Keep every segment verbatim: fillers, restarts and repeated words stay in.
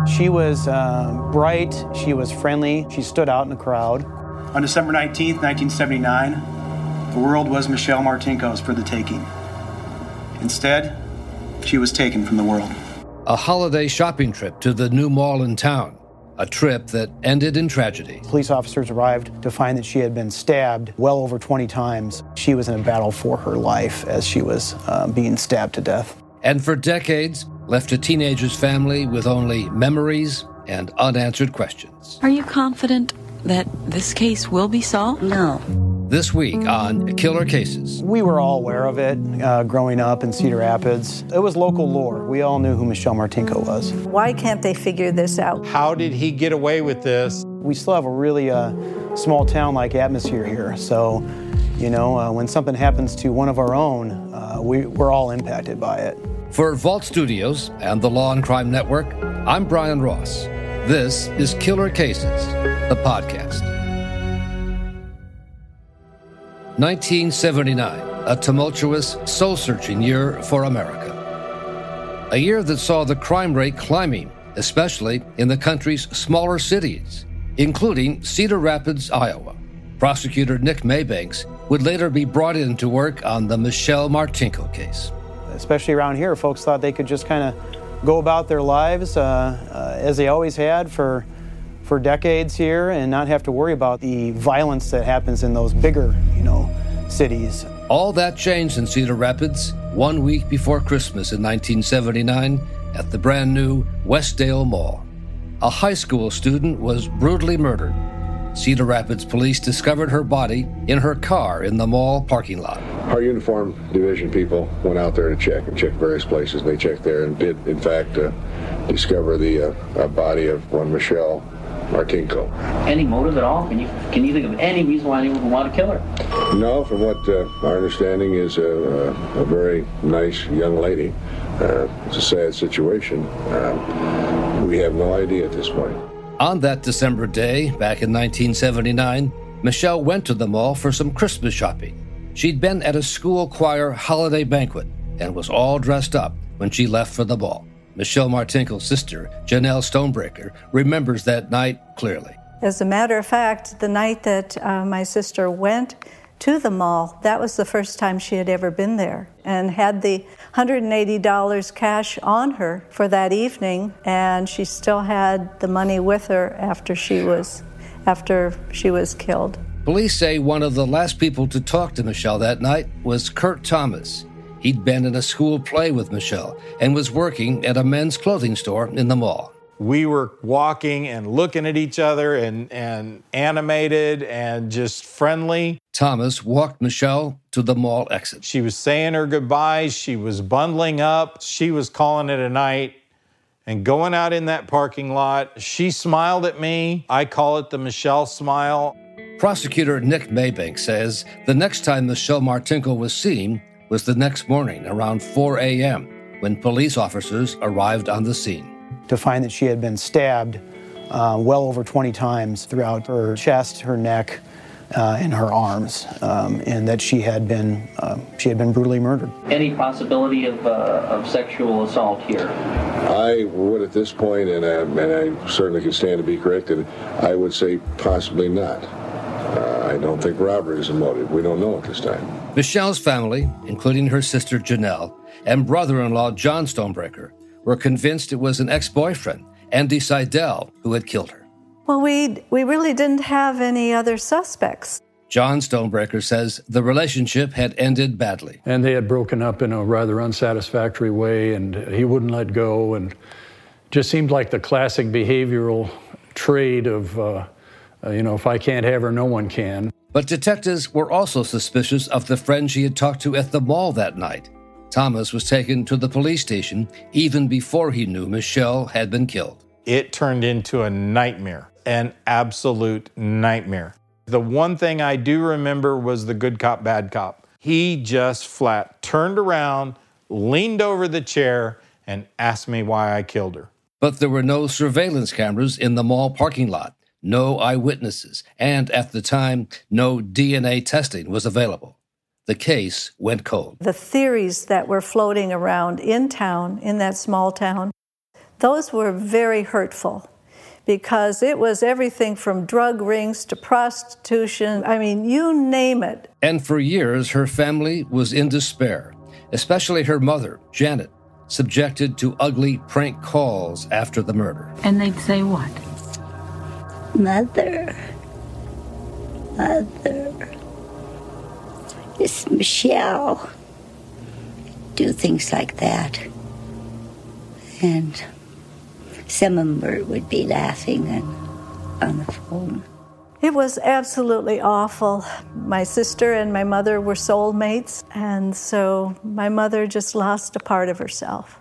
She was uh, bright, she was friendly, she stood out in the crowd. On December nineteenth, nineteen seventy-nine, the world was Michelle Martinko's for the taking. Instead, she was taken from the world. A holiday shopping trip to the new mall in town, a trip that ended in tragedy. Police officers arrived to find that she had been stabbed well over twenty times. She was in a battle for her life as she was uh, being stabbed to death. And for decades, left a teenager's family with only memories and unanswered questions. Are you confident that this case will be solved? No. This week on Killer Cases. We were all aware of it uh, growing up in Cedar Rapids. It was local lore. We all knew who Michelle Martinko was. Why can't they figure this out? How did he get away with this? We still have a really uh, small town-like atmosphere here. So, you know, uh, when something happens to one of our own, uh, we, we're all impacted by it. For Vault Studios and the Law and Crime Network, I'm Brian Ross. This is Killer Cases, the podcast. nineteen seventy-nine, a tumultuous, soul-searching year for America. A year that saw the crime rate climbing, especially in the country's smaller cities, including Cedar Rapids, Iowa. Prosecutor Nick Maybanks would later be brought in to work on the Michelle Martinko case. Especially around here, folks thought they could just kind of go about their lives uh, uh, as they always had for for decades here and not have to worry about the violence that happens in those bigger, you know, cities. All that changed in Cedar Rapids one week before Christmas in nineteen seventy-nine at the brand new Westdale Mall. A high school student was brutally murdered. Cedar Rapids police discovered her body in her car in the mall parking lot. Our uniform division people went out there to check and check various places. They checked there and did, in fact, uh, discover the uh, body of one Michelle Martinko. Any motive at all? Can you can you think of any reason why anyone would want to kill her? No, from what uh, our understanding is, a, a, a very nice young lady. Uh, it's a sad situation. Uh, we have no idea at this point. On that December day, back in nineteen seventy-nine, Michelle went to the mall for some Christmas shopping. She'd been at a school choir holiday banquet and was all dressed up when she left for the ball. Michelle Martinko's sister, Janelle Stonebreaker, remembers that night clearly. As a matter of fact, the night that uh, my sister went to the mall, that was the first time she had ever been there and had the one hundred eighty dollars cash on her for that evening, and she still had the money with her after she was after she was killed. Police say one of the last people to talk to Michelle that night was Kurt Thomas. He'd been in a school play with Michelle and was working at a men's clothing store in the mall. We were walking and looking at each other and, and animated and just friendly. Thomas walked Michelle to the mall exit. She was saying her goodbyes. She was bundling up. She was calling it a night and going out in that parking lot. She smiled at me. I call it the Michelle smile. Prosecutor Nick Maybank says the next time Michelle Martinko was seen was the next morning around four a.m. when police officers arrived on the scene. To find that she had been stabbed uh, well over twenty times throughout her chest, her neck, uh, and her arms, um, and that she had been uh, she had been brutally murdered. Any possibility of uh, of sexual assault here? I would at this point, and I, and I certainly can stand to be corrected, I would say possibly not. Uh, I don't think robbery is a motive. We don't know at this time. Michelle's family, including her sister Janelle and brother-in-law John Stonebreaker, were convinced it was an ex-boyfriend, Andy Seidel, who had killed her. Well, we we really didn't have any other suspects. John Stonebreaker says the relationship had ended badly. And they had broken up in a rather unsatisfactory way, and he wouldn't let go, and just seemed like the classic behavioral trait of, uh, uh, you know, if I can't have her, no one can. But detectives were also suspicious of the friend she had talked to at the mall that night. Thomas was taken to the police station even before he knew Michelle had been killed. It turned into a nightmare, an absolute nightmare. The one thing I do remember was the good cop, bad cop. He just flat turned around, leaned over the chair, and asked me why I killed her. But there were no surveillance cameras in the mall parking lot, no eyewitnesses, and at the time, no D N A testing was available. The case went cold. The theories that were floating around in town, in that small town, Those were very hurtful because it was everything from drug rings to prostitution. I mean, you name it. And for years, her family was in despair, especially her mother, Janet, subjected to ugly prank calls after the murder. And they'd say what? Mother, Mother, it's Michelle. Do things like that. And some of them would be laughing and on the phone. It was absolutely awful. My sister and my mother were soulmates, and so my mother just lost a part of herself.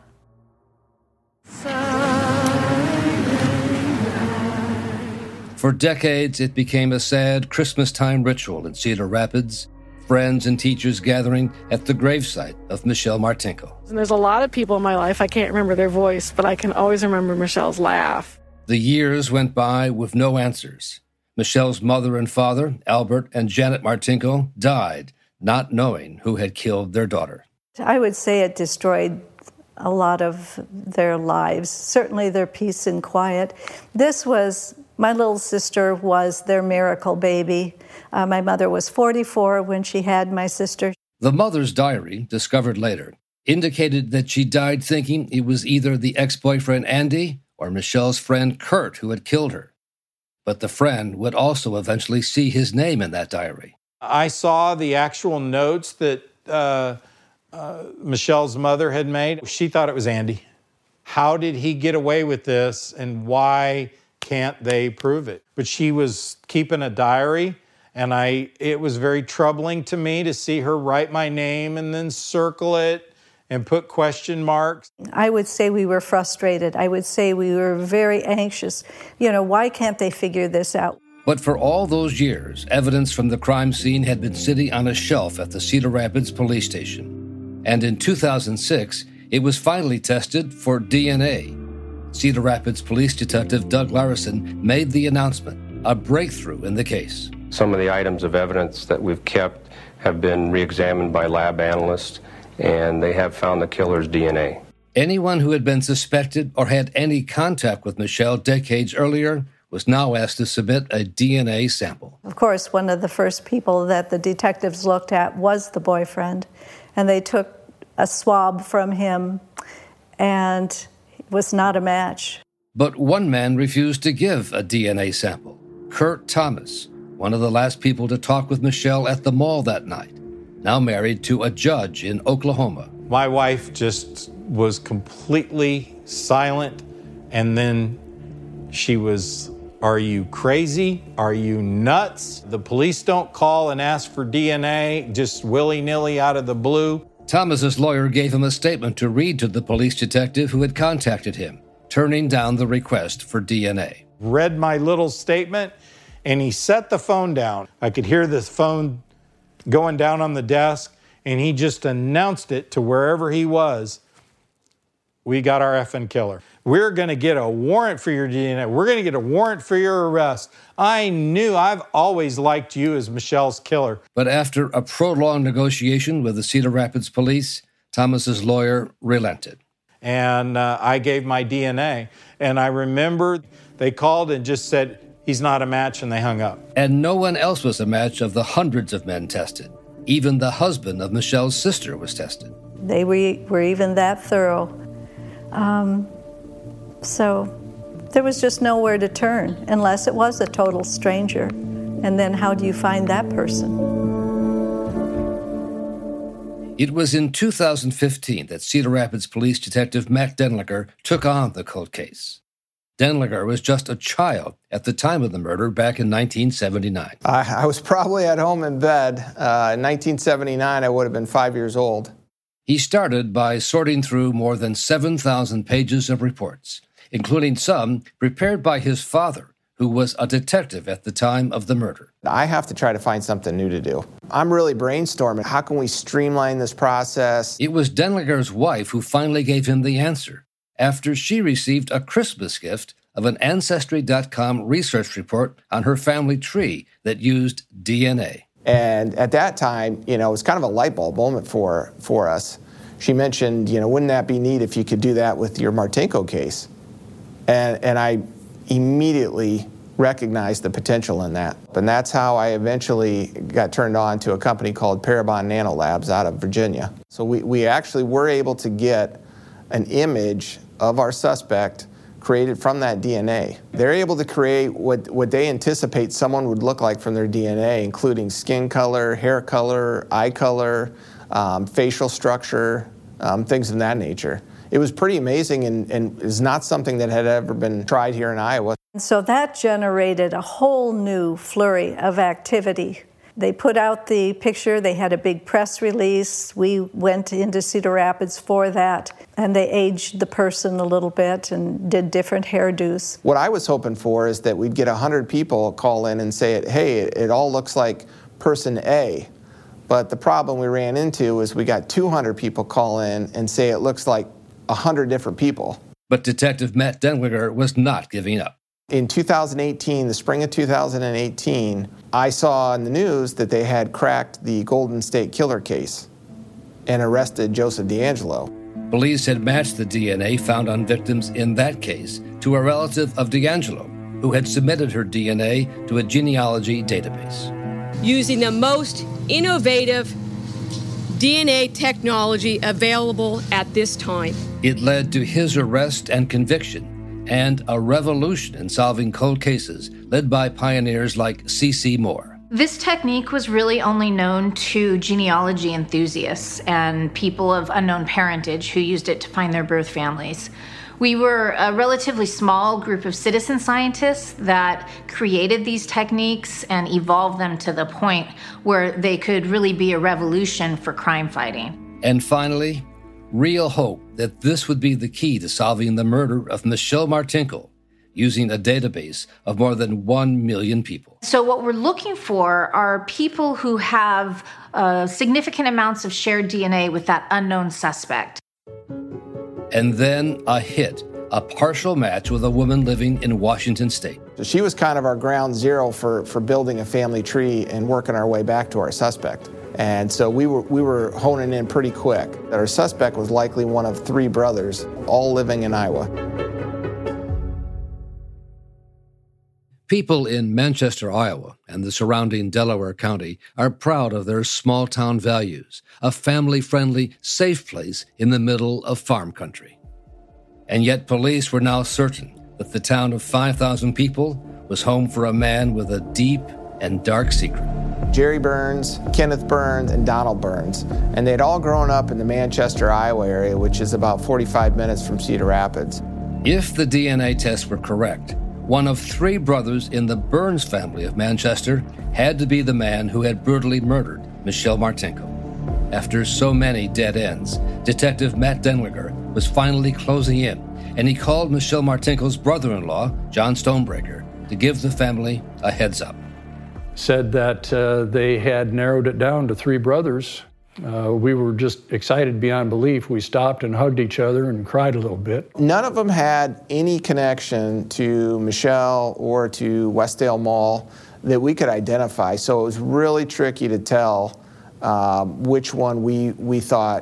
For decades, it became a sad Christmas-time ritual in Cedar Rapids, friends and teachers gathering at the gravesite of Michelle Martinko. And there's a lot of people in my life, I can't remember their voice, but I can always remember Michelle's laugh. The years went by with no answers. Michelle's mother and father, Albert and Janet Martinko, died, not knowing who had killed their daughter. I would say it destroyed a lot of their lives, certainly their peace and quiet. This was, my little sister was their miracle baby. Uh, my mother was forty-four when she had my sister. The mother's diary, discovered later, indicated that she died thinking it was either the ex-boyfriend Andy or Michelle's friend Kurt who had killed her. But the friend would also eventually see his name in that diary. I saw the actual notes that uh, uh, Michelle's mother had made. She thought it was Andy. How did he get away with this, and why can't they prove it? But she was keeping a diary, and I it was very troubling to me to see her write my name and then circle it and put question marks. I would say we were frustrated. I would say we were very anxious. You know, why can't they figure this out? But for all those years, evidence from the crime scene had been sitting on a shelf at the Cedar Rapids police station. And in two thousand six, it was finally tested for D N A. Cedar Rapids Police Detective Doug Larison made the announcement, a breakthrough in the case. Some of the items of evidence that we've kept have been re-examined by lab analysts, and they have found the killer's D N A. Anyone who had been suspected or had any contact with Michelle decades earlier was now asked to submit a D N A sample. Of course, one of the first people that the detectives looked at was the boyfriend, and they took a swab from him, and it was not a match. But one man refused to give a D N A sample. Kurt Thomas, one of the last people to talk with Michelle at the mall that night, now married to a judge in Oklahoma. My wife just was completely silent, and then she was, "Are you crazy? Are you nuts? The police don't call and ask for D N A just willy-nilly out of the blue." Thomas's lawyer gave him a statement to read to the police detective who had contacted him, turning down the request for D N A. Read my little statement, and he set the phone down. I could hear the phone going down on the desk, and he just announced it to wherever he was. "We got our effing killer. We're going to get a warrant for your D N A. We're going to get a warrant for your arrest." I knew, I've always liked you as Michelle's killer. But after a prolonged negotiation with the Cedar Rapids police, Thomas's lawyer relented. And uh, I gave my D N A. And I remember they called and just said, "He's not a match," and they hung up. And no one else was a match of the hundreds of men tested. Even the husband of Michelle's sister was tested. They were, were even that thorough. Um, so there was just nowhere to turn unless it was a total stranger. And then how do you find that person? It was in two thousand fifteen that Cedar Rapids Police Detective Matt Denlinger took on the cold case. Denlinger was just a child at the time of the murder back in nineteen seventy-nine. I, I was probably at home in bed. Uh, in nineteen seventy-nine, I would have been five years old. He started by sorting through more than seven thousand pages of reports, including some prepared by his father, who was a detective at the time of the murder. I have to try to find something new to do. I'm really brainstorming. How can we streamline this process? It was Denlinger's wife who finally gave him the answer, after she received a Christmas gift of an Ancestry dot com research report on her family tree that used D N A. And at that time, you know, it was kind of a light bulb moment for, for us. She mentioned, you know, wouldn't that be neat if you could do that with your Martinko case? And, and I immediately recognized the potential in that. And that's how I eventually got turned on to a company called Parabon Nanolabs out of Virginia. So we, we actually were able to get an image of our suspect created from that D N A. They're able to create what, what they anticipate someone would look like from their D N A, including skin color, hair color, eye color, um, facial structure, um, things of that nature. It was pretty amazing and, and is not something that had ever been tried here in Iowa. So that generated a whole new flurry of activity. They put out the picture, they had a big press release. We went into Cedar Rapids for that, and they aged the person a little bit and did different hairdos. What I was hoping for is that we'd get one hundred people call in and say, hey, it, it all looks like person A. But the problem we ran into is we got two hundred people call in and say it looks like one hundred different people. But Detective Matt Denlinger was not giving up. In two thousand eighteen, the spring of two thousand eighteen, I saw in the news that they had cracked the Golden State Killer case and arrested Joseph DeAngelo. Police had matched the D N A found on victims in that case to a relative of DeAngelo, who had submitted her D N A to a genealogy database. Using the most innovative D N A technology available at this time. It led to his arrest and conviction, and a revolution in solving cold cases led by pioneers like C C Moore. This technique was really only known to genealogy enthusiasts and people of unknown parentage who used it to find their birth families. We were a relatively small group of citizen scientists that created these techniques and evolved them to the point where they could really be a revolution for crime fighting. And finally, real hope that this would be the key to solving the murder of Michelle Martinko, using a database of more than one million people. So what we're looking for are people who have uh, significant amounts of shared D N A with that unknown suspect. And then a hit, a partial match with a woman living in Washington State. So she was kind of our ground zero for, for building a family tree and working our way back to our suspect. And so we were we were honing in pretty quick that our suspect was likely one of three brothers, all living in Iowa. People in Manchester, Iowa, and the surrounding Delaware County are proud of their small-town values, a family-friendly, safe place in the middle of farm country. And yet police were now certain that the town of five thousand people was home for a man with a deep and dark secret. Jerry Burns, Kenneth Burns, and Donald Burns. And they'd all grown up in the Manchester, Iowa area, which is about forty-five minutes from Cedar Rapids. If the D N A tests were correct, one of three brothers in the Burns family of Manchester had to be the man who had brutally murdered Michelle Martinko. After so many dead ends, Detective Matt Denlinger was finally closing in, and he called Michelle Martinko's brother-in-law, John Stonebreaker, to give the family a heads up. Said that uh, they had narrowed it down to three brothers. Uh, we were just excited beyond belief. We stopped and hugged each other and cried a little bit. None of them had any connection to Michelle or to Westdale Mall that we could identify, so it was really tricky to tell um, which one we, we thought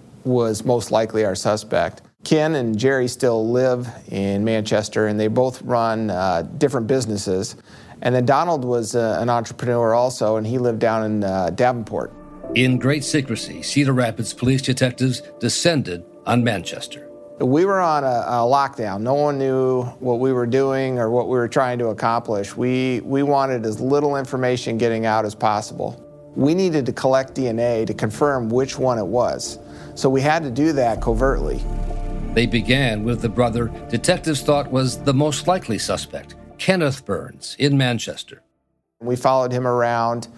was most likely our suspect. Ken and Jerry still live in Manchester, and they both run uh, different businesses. And then Donald was uh, an entrepreneur also, and he lived down in uh, Davenport. In great secrecy, Cedar Rapids police detectives descended on Manchester. We were on a, a lockdown. No one knew what we were doing or what we were trying to accomplish. We, we wanted as little information getting out as possible. We needed to collect D N A to confirm which one it was. So we had to do that covertly. They began with the brother detectives thought was the most likely suspect, Kenneth Burns, in Manchester. We followed him around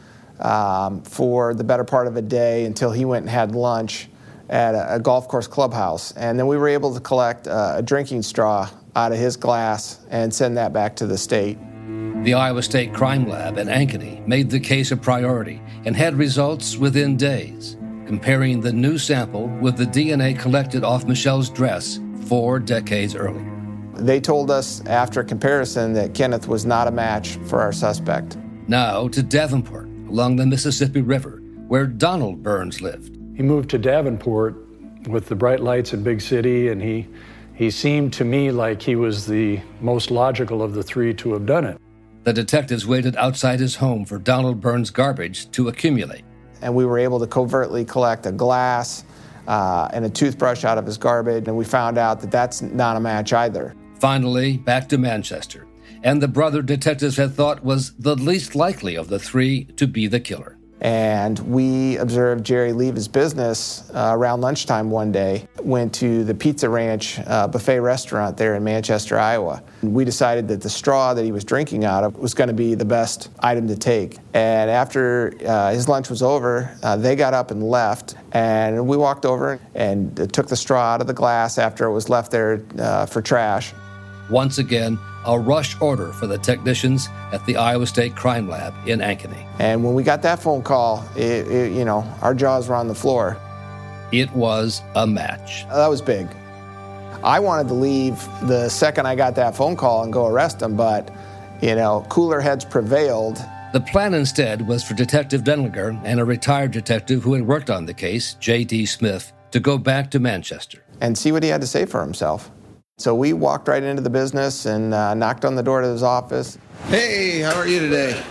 um, for the better part of a day until he went and had lunch at a, a golf course clubhouse. And then we were able to collect uh, a drinking straw out of his glass and send that back to the state. The Iowa State Crime Lab at Ankeny made the case a priority and had results within days, comparing the new sample with the D N A collected off Michelle's dress four decades earlier. They told us after comparison that Kenneth was not a match for our suspect. Now to Davenport, along the Mississippi River, where Donald Burns lived. He moved to Davenport with the bright lights in big city, and he He seemed to me like he was the most logical of the three to have done it. The detectives waited outside his home for Donald Byrnes' garbage to accumulate. And we were able to covertly collect a glass uh, and a toothbrush out of his garbage, and we found out that that's not a match either. Finally, back to Manchester, and the brother detectives had thought was the least likely of the three to be the killer. And we observed Jerry leave his business uh, around lunchtime one day, went to the Pizza Ranch uh, buffet restaurant there in Manchester, Iowa. We decided that the straw that he was drinking out of was going to be the best item to take. And after uh, his lunch was over, uh, they got up and left. And we walked over and uh, took the straw out of the glass after it was left there uh, for trash. Once again, a rush order for the technicians at the Iowa State Crime Lab in Ankeny. And when we got that phone call, it, it, you know, our jaws were on the floor. It was a match. That was big. I wanted to leave the second I got that phone call and go arrest him, but, you know, cooler heads prevailed. The plan instead was for Detective Denlinger and a retired detective who had worked on the case, J D Smith, to go back to Manchester and see what he had to say for himself. So we walked right into the business and uh, knocked on the door to his office. Hey, how are you today?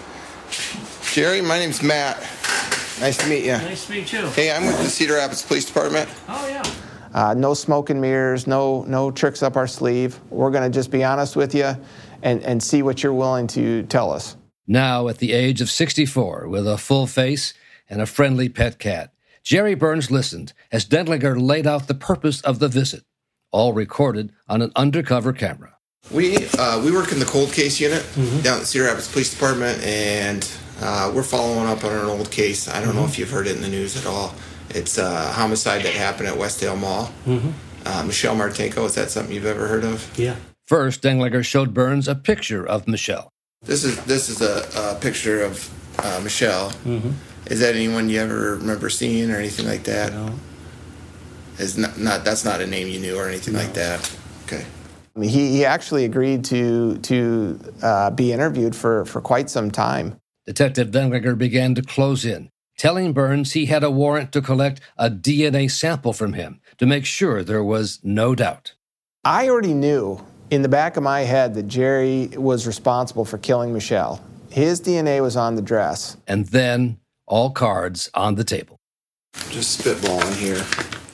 Jerry, my name's Matt. Nice to meet you. Nice to meet you. Hey, I'm with the Cedar Rapids Police Department. Oh, yeah. Uh, no smoke and mirrors, no no tricks up our sleeve. We're going to just be honest with you and, and see what you're willing to tell us. Now, at the age of sixty-four, with a full face and a friendly pet cat, Jerry Byrnes listened as Denlinger laid out the purpose of the visit, all recorded on an undercover camera. We uh, we work in the cold case unit mm-hmm. down at the Cedar Rapids Police Department, and uh, we're following up on an old case. I don't mm-hmm. know if you've heard it in the news at all. It's a homicide that happened at Westdale Mall. Mm-hmm. Uh, Michelle Martinko, is that something you've ever heard of? Yeah. First, Denlinger showed Byrnes a picture of Michelle. This is this is a, a picture of uh, Michelle. Mm-hmm. Is that anyone you ever remember seeing or anything like that? No. Is not, not that's not a name you knew or anything no. like that. Okay. I mean, he, he actually agreed to to uh, be interviewed for, for quite some time. Detective Denlinger began to close in, telling Byrnes he had a warrant to collect a D N A sample from him to make sure there was no doubt. I already knew in the back of my head that Jerry was responsible for killing Michelle. His D N A was on the dress. And then all cards on the table. Just spitballing here.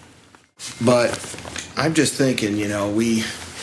But I'm just thinking, you know, we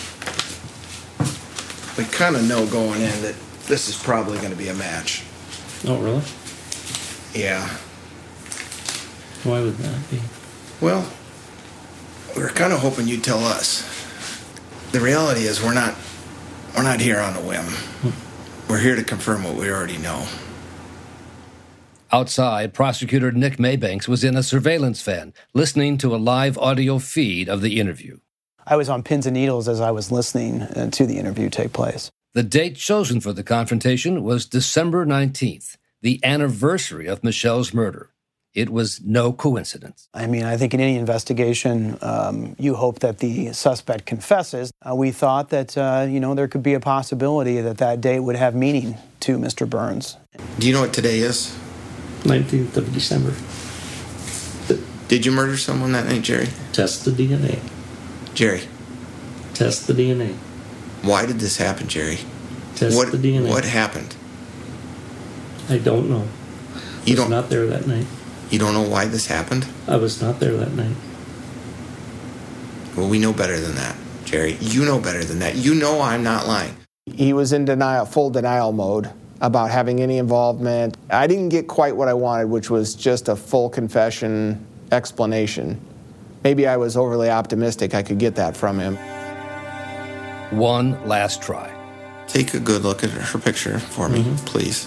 we kind of know going in that this is probably going to be a match. Oh, really? Yeah. Why would that be? Well, we were kind of hoping you'd tell us. The reality is we're not we're not here on a whim. Hmm. We're here to confirm what we already know. Outside, prosecutor Nick Maybanks was in a surveillance van, listening to a live audio feed of the interview. I was on pins and needles as I was listening uh, to the interview take place. The date chosen for the confrontation was December nineteenth, the anniversary of Michelle's murder. It was no coincidence. I mean, I think in any investigation, um, you hope that the suspect confesses. Uh, we thought that, uh, you know, there could be a possibility that that date would have meaning to Mister Byrnes. Do you know what today is? nineteenth of December. Did you murder someone that night, Jerry? Test the D N A. Jerry. Test the D N A. Why did this happen, Jerry? Test what, the D N A. What happened? I don't know. I you was don't, not there that night. You don't know why this happened? I was not there that night. Well, we know better than that, Jerry. You know better than that. You know I'm not lying. He was in denial, full denial mode about having any involvement. I didn't get quite what I wanted, which was just a full confession explanation. Maybe I was overly optimistic I could get that from him. One last try. Take a good look at her picture for me, mm-hmm. please.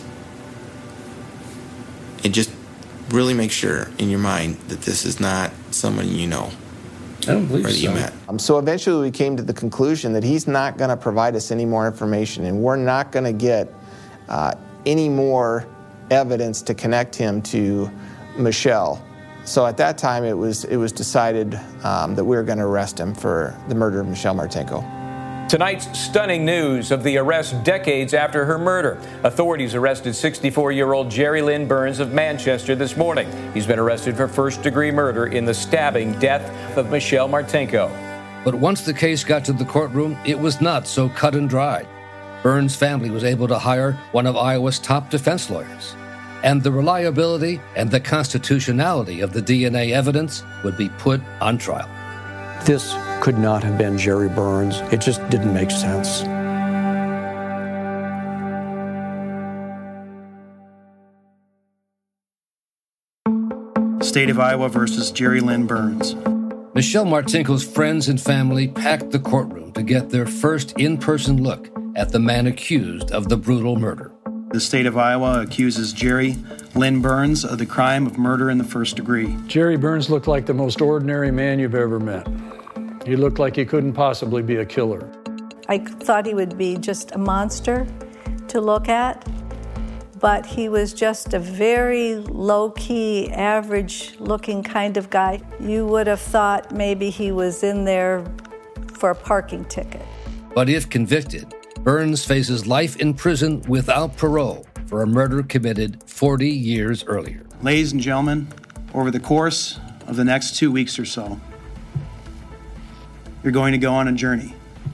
And just really make sure in your mind that this is not someone you know. I don't believe or that so. You met. Um, so eventually we came to the conclusion that he's not going to provide us any more information, and we're not going to get uh, any more evidence to connect him to Michelle. So at that time, it was it was decided um, that we were going to arrest him for the murder of Michelle Martinko. Tonight's stunning news of the arrest decades after her murder. Authorities arrested sixty-four-year-old Jerry Lynn Byrnes of Manchester this morning. He's been arrested for first-degree murder in the stabbing death of Michelle Martinko. But once the case got to the courtroom, it was not so cut and dried. Burns' family was able to hire one of Iowa's top defense lawyers, and the reliability and the constitutionality of the D N A evidence would be put on trial. This could not have been Jerry Burns. It just didn't make sense. State of Iowa versus Jerry Lynn Burns. Michelle Martinko's friends and family packed the courtroom to get their first in-person look at the man accused of the brutal murder. The state of Iowa accuses Jerry Lynn Burns of the crime of murder in the first degree. Jerry Burns looked like the most ordinary man you've ever met. He looked like he couldn't possibly be a killer. I thought he would be just a monster to look at, but he was just a very low-key, average-looking kind of guy. You would have thought maybe he was in there for a parking ticket. But if convicted, Burns faces life in prison without parole for a murder committed forty years earlier. Ladies and gentlemen, over the course of the next two weeks or so, you're going to go on a journey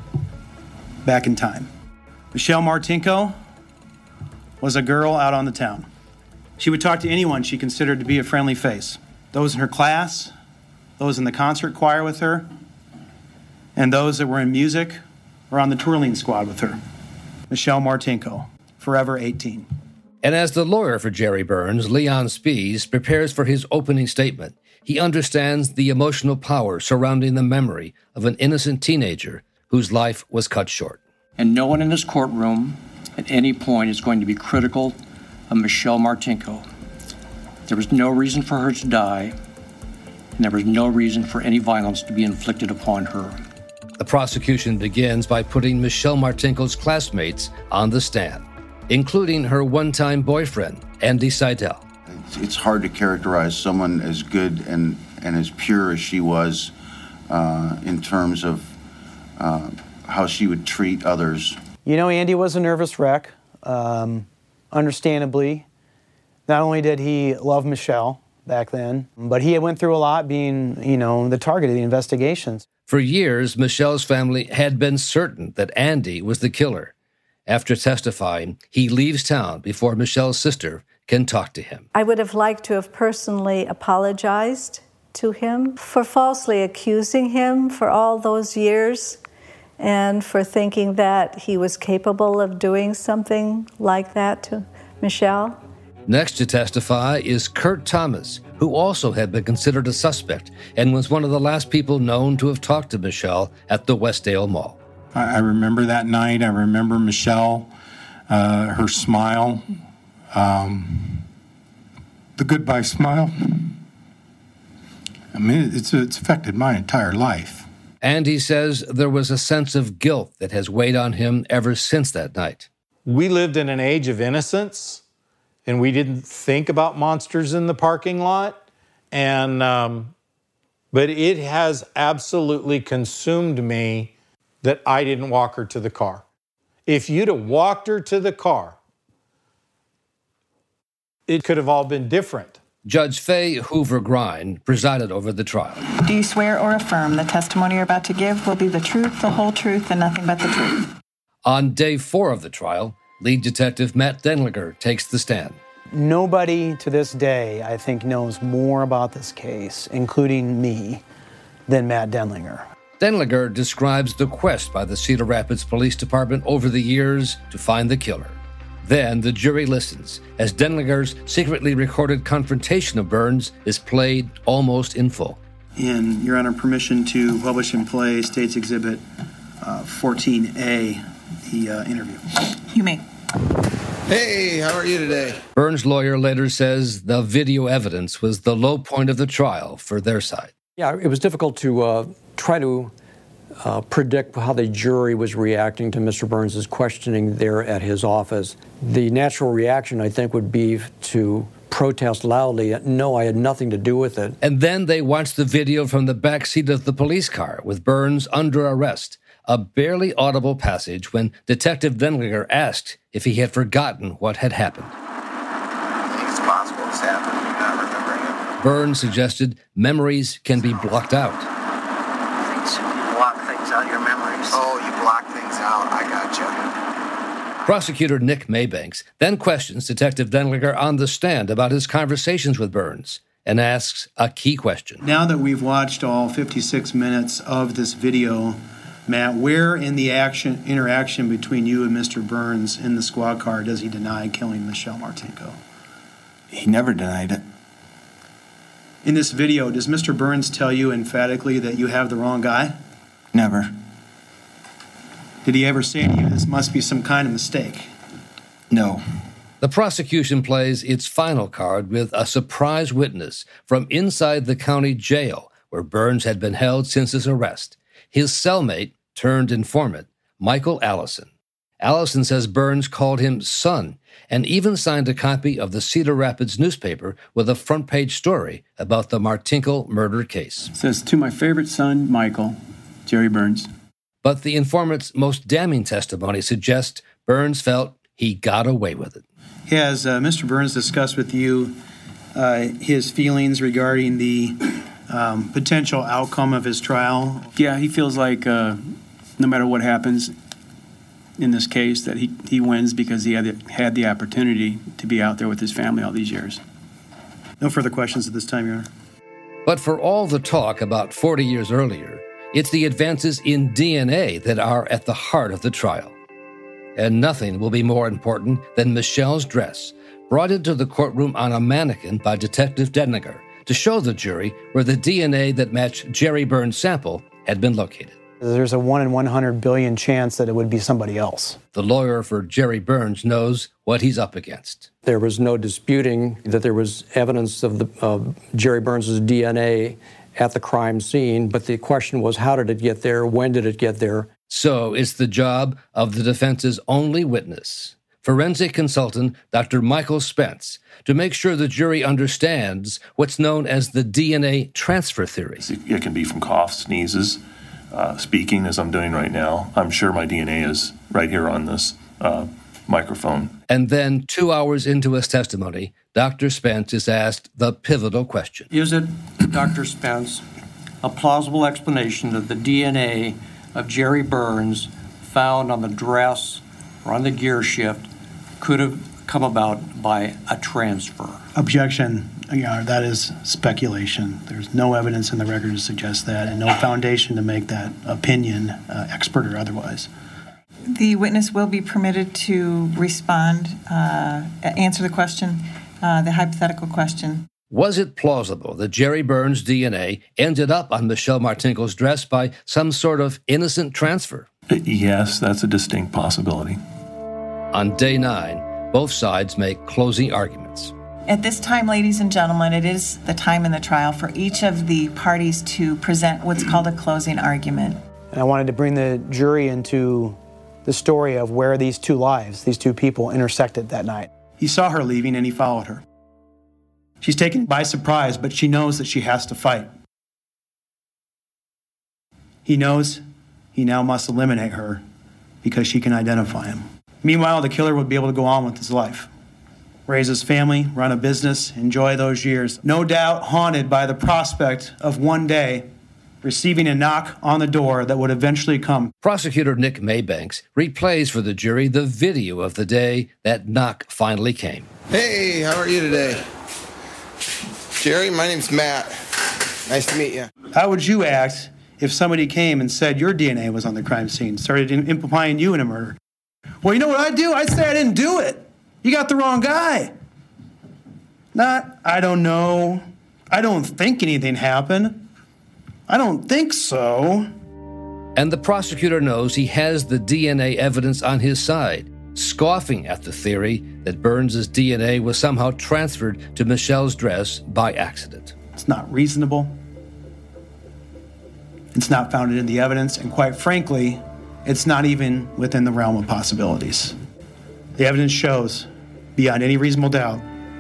back in time. Michelle Martinko was a girl out on the town. She would talk to anyone she considered to be a friendly face. Those in her class, those in the concert choir with her, and those that were in music or on the twirling squad with her. Michelle Martinko, forever eighteen. And as the lawyer for Jerry Burns, Leon Spies, prepares for his opening statement, he understands the emotional power surrounding the memory of an innocent teenager whose life was cut short. And no one in this courtroom at any point is going to be critical of Michelle Martinko. There was no reason for her to die, and there was no reason for any violence to be inflicted upon her. The prosecution begins by putting Michelle Martinko's classmates on the stand, including her one-time boyfriend, Andy Seidel. It's hard to characterize someone as good and, and as pure as she was uh, in terms of uh, how she would treat others. You know, Andy was a nervous wreck, um, understandably. Not only did he love Michelle back then, but he went through a lot being, you know, the target of the investigations. For years, Michelle's family had been certain that Andy was the killer. After testifying, he leaves town before Michelle's sister can talk to him. I would have liked to have personally apologized to him for falsely accusing him for all those years and for thinking that he was capable of doing something like that to Michelle. Next to testify is Kurt Thomas, who also had been considered a suspect and was one of the last people known to have talked to Michelle at the Westdale Mall. I remember that night. I remember Michelle, uh, her smile, um, the goodbye smile. I mean, it's, it's affected my entire life. And he says there was a sense of guilt that has weighed on him ever since that night. We lived in an age of innocence, and we didn't think about monsters in the parking lot. And um, but it has absolutely consumed me that I didn't walk her to the car. If you'd have walked her to the car, it could have all been different. Judge Faye Hoover Grind presided over the trial. Do you swear or affirm the testimony you're about to give will be the truth, the whole truth, and nothing but the truth? On day four of the trial, lead detective Matt Denlinger takes the stand. Nobody to this day, I think, knows more about this case, including me, than Matt Denlinger. Denlinger describes the quest by the Cedar Rapids Police Department over the years to find the killer. Then the jury listens as Denlinger's secretly recorded confrontation of Burns is played almost in full. And Your Honor, permission to publish and play State's Exhibit uh, fourteen A, the uh, interview. You may. Hey, how are you today? Burns' lawyer later says the video evidence was the low point of the trial for their side. Yeah, it was difficult to uh, try to uh, predict how the jury was reacting to Mister Burns' questioning there at his office. The natural reaction, I think, would be to protest loudly, no, I had nothing to do with it. And then they watched the video from the back seat of the police car with Burns under arrest, a barely audible passage when Detective Denlinger asked if he had forgotten what had happened. I think it's possible this happened. You're not remembering it. Burns suggested memories can be blocked out. Things block knock things out, I gotcha. Prosecutor Nick Maybanks then questions Detective Denlinger on the stand about his conversations with Burns and asks a key question. Now that we've watched all fifty-six minutes of this video, Matt, where in the action interaction between you and Mister Burns in the squad car does he deny killing Michelle Martinko? He never denied it. In this video, does Mister Burns tell you emphatically that you have the wrong guy? Never. Did he ever say to you, this must be some kind of mistake? No. The prosecution plays its final card with a surprise witness from inside the county jail where Burns had been held since his arrest. His cellmate turned informant, Michael Allison. Allison says Burns called him son and even signed a copy of the Cedar Rapids newspaper with a front-page story about the Martinko murder case. It says, to my favorite son, Michael, Jerry Burns. But the informant's most damning testimony suggests Burns felt he got away with it. Has uh, Mister Burns discussed with you uh, his feelings regarding the um, potential outcome of his trial? Yeah, he feels like uh, no matter what happens in this case, that he, he wins because he had the, had the opportunity to be out there with his family all these years. No further questions at this time, Your Honor. But for all the talk about forty years earlier, it's the advances in D N A that are at the heart of the trial. And nothing will be more important than Michelle's dress, brought into the courtroom on a mannequin by Detective Denlinger to show the jury where the D N A that matched Jerry Burns' sample had been located. There's a one in one hundred billion chance that it would be somebody else. The lawyer for Jerry Burns knows what he's up against. There was no disputing that there was evidence of the of Jerry Burns' D N A at the crime scene, but the question was, how did it get there? When did it get there? So it's the job of the defense's only witness, forensic consultant Doctor Michael Spence, to make sure the jury understands what's known as the D N A transfer theory. It can be from coughs, sneezes, uh, speaking as I'm doing right now. I'm sure my D N A is right here on this uh, microphone. And then two hours into his testimony, Doctor Spence is asked the pivotal question. Is it, Doctor Spence, a plausible explanation that the D N A of Jerry Burns found on the dress or on the gear shift could have come about by a transfer? Objection. Yeah, that is speculation. There's no evidence in the record to suggest that, and no foundation to make that opinion, uh, expert or otherwise. The witness will be permitted to respond, uh, answer the question, uh, the hypothetical question. Was it plausible that Jerry Burns' D N A ended up on Michelle Martinko's dress by some sort of innocent transfer? Yes, that's a distinct possibility. On day nine, both sides make closing arguments. At this time, ladies and gentlemen, it is the time in the trial for each of the parties to present what's called a closing argument. And I wanted to bring the jury into the story of where these two lives, these two people, intersected that night. He saw her leaving and he followed her. She's taken by surprise, but she knows that she has to fight. He knows he now must eliminate her because she can identify him. Meanwhile, the killer would be able to go on with his life, raise his family, run a business, enjoy those years, no doubt haunted by the prospect of one day receiving a knock on the door that would eventually come. Prosecutor Nick Maybanks replays for the jury the video of the day that knock finally came. Hey, how are you today? Jerry, my name's Matt. Nice to meet you. How would you act if somebody came and said your D N A was on the crime scene, started implying you in a murder? Well, you know what I'd do? I'd say I didn't do it. You got the wrong guy. Not, I don't know. I don't think anything happened. I don't think so. And the prosecutor knows he has the D N A evidence on his side, scoffing at the theory that Burns' D N A was somehow transferred to Michelle's dress by accident. It's not reasonable. It's not founded in the evidence, and quite frankly, it's not even within the realm of possibilities. The evidence shows, beyond any reasonable doubt,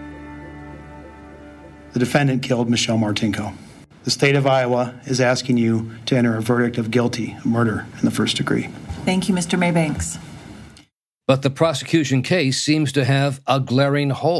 the defendant killed Michelle Martinko. The state of Iowa is asking you to enter a verdict of guilty, murder in the first degree. Thank you, Mister Maybanks. But the prosecution case seems to have a glaring hole.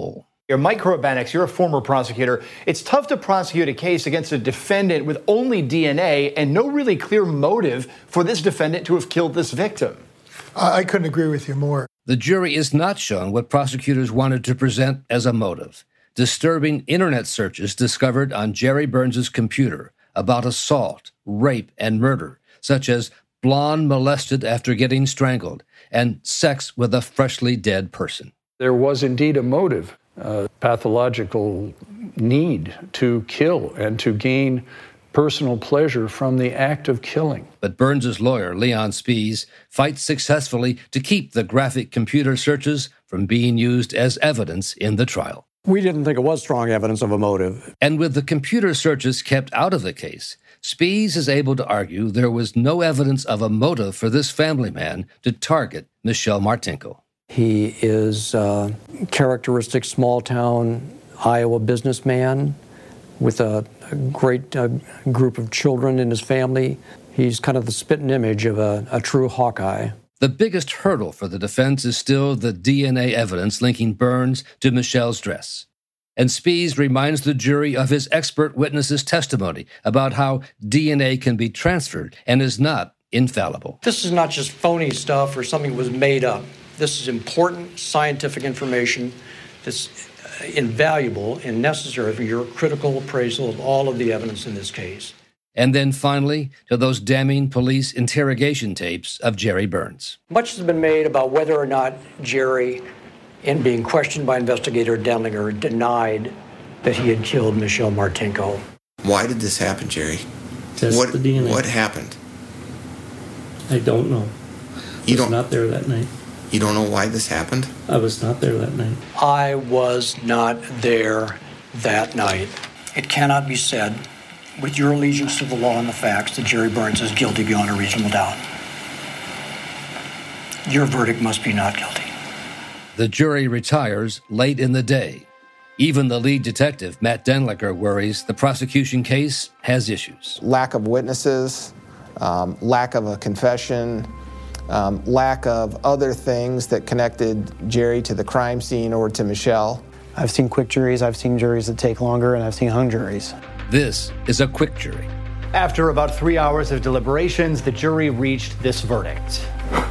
You're Mike Korobanix, you're a former prosecutor. It's tough to prosecute a case against a defendant with only D N A and no really clear motive for this defendant to have killed this victim. I couldn't agree with you more. The jury is not shown what prosecutors wanted to present as a motive. Disturbing internet searches discovered on Jerry Burns' computer about assault, rape, and murder, such as blonde molested after getting strangled, and sex with a freshly dead person. There was indeed a motive. Uh, pathological need to kill and to gain personal pleasure from the act of killing. But Burns' lawyer, Leon Spies, fights successfully to keep the graphic computer searches from being used as evidence in the trial. We didn't think it was strong evidence of a motive. And with the computer searches kept out of the case, Spies is able to argue there was no evidence of a motive for this family man to target Michelle Martinko. He is a characteristic small-town Iowa businessman with a, a great uh, group of children in his family. He's kind of the spitting image of a, a true Hawkeye. The biggest hurdle for the defense is still the D N A evidence linking Burns to Michelle's dress. And Spies reminds the jury of his expert witness's testimony about how D N A can be transferred and is not infallible. This is not just phony stuff or something that was made up. This is important scientific information that's invaluable and necessary for your critical appraisal of all of the evidence in this case. And then finally, to those damning police interrogation tapes of Jerry Burns. Much has been made about whether or not Jerry, in being questioned by investigator Denlinger, denied that he had killed Michelle Martinko. Why did this happen, Jerry? Test what, the D N A. What happened? I don't know. I You was don't not there that night. You don't know why this happened? I was not there that night. I was not there that night. It cannot be said, with your allegiance to the law and the facts, that Jerry Burns is guilty beyond a reasonable doubt. Your verdict must be not guilty. The jury retires late in the day. Even the lead detective, Matt Denlinger, worries the prosecution case has issues. Lack of witnesses, um, lack of a confession, um, lack of other things that connected Jerry to the crime scene or to Michelle. I've seen quick juries, I've seen juries that take longer, and I've seen hung juries. This is a quick jury. After about three hours of deliberations, the jury reached this verdict.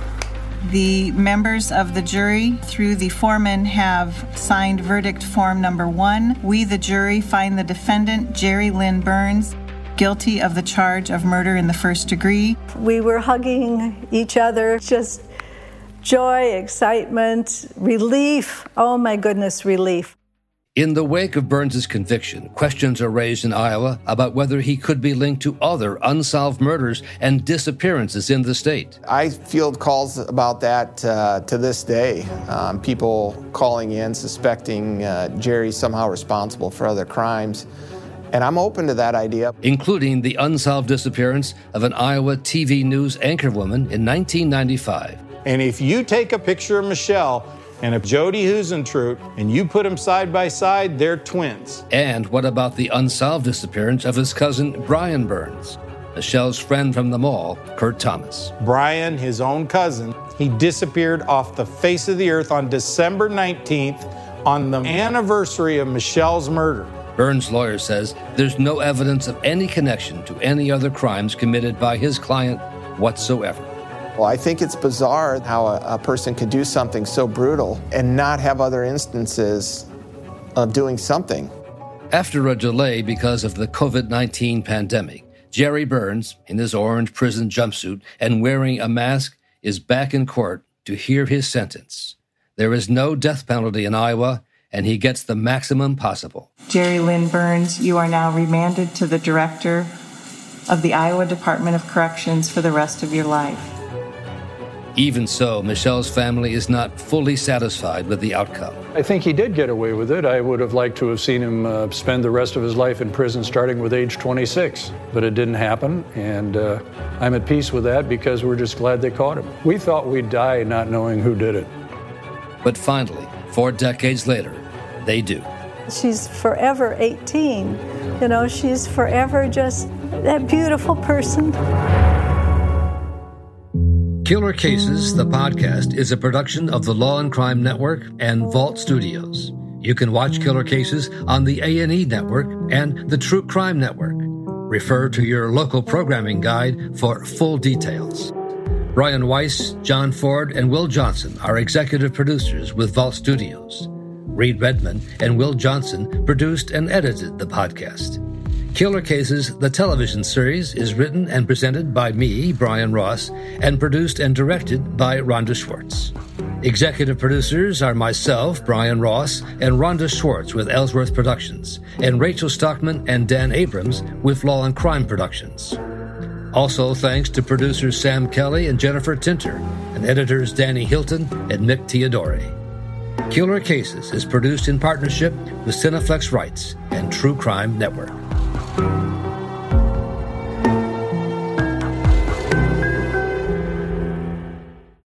The members of the jury, through the foreman, have signed verdict form number one. We, the jury, find the defendant, Jerry Lynn Burns, guilty of the charge of murder in the first degree. We were hugging each other, just joy, excitement, relief. Oh my goodness, relief. In the wake of Burns' conviction, questions are raised in Iowa about whether he could be linked to other unsolved murders and disappearances in the state. I field calls about that uh, to this day. Um, people calling in suspecting uh, Jerry somehow responsible for other crimes. And I'm open to that idea. Including the unsolved disappearance of an Iowa T V news anchorwoman in nineteen ninety-five. And if you take a picture of Michelle and of Jody Huisentruit, and you put them side by side, they're twins. And what about the unsolved disappearance of his cousin, Brian Burns? Michelle's friend from the mall, Kurt Thomas. Brian, his own cousin, he disappeared off the face of the earth on December nineteenth on the anniversary of Michelle's murder. Burns' lawyer says there's no evidence of any connection to any other crimes committed by his client whatsoever. Well, I think it's bizarre how a, a person could do something so brutal and not have other instances of doing something. After a delay because of the covid nineteen pandemic, Jerry Burns, in his orange prison jumpsuit and wearing a mask, is back in court to hear his sentence. There is no death penalty in Iowa, and he gets the maximum possible. Jerry Lynn Burns, you are now remanded to the director of the Iowa Department of Corrections for the rest of your life. Even so, Michelle's family is not fully satisfied with the outcome. I think he did get away with it. I would have liked to have seen him uh, spend the rest of his life in prison starting with age twenty-six, but it didn't happen, and uh, I'm at peace with that because we're just glad they caught him. We thought we'd die not knowing who did it. But finally, four decades later, they do. She's forever eighteen. You know, she's forever just that beautiful person. Killer Cases, the podcast, is a production of the Law and Crime Network and Vault Studios. You can watch Killer Cases on the A and E Network and the True Crime Network. Refer to your local programming guide for full details. Brian Weiss, John Ford, and Will Johnson are executive producers with Vault Studios. Reed Redman and Will Johnson produced and edited the podcast. Killer Cases, the television series, is written and presented by me, Brian Ross, and produced and directed by Rhonda Schwartz. Executive producers are myself, Brian Ross, and Rhonda Schwartz with Ellsworth Productions, and Rachel Stockman and Dan Abrams with Law and Crime Productions. Also thanks to producers Sam Kelly and Jennifer Tinter, and editors Danny Hilton and Nick Teodori. Killer Cases is produced in partnership with Cineflex Rights and True Crime Network.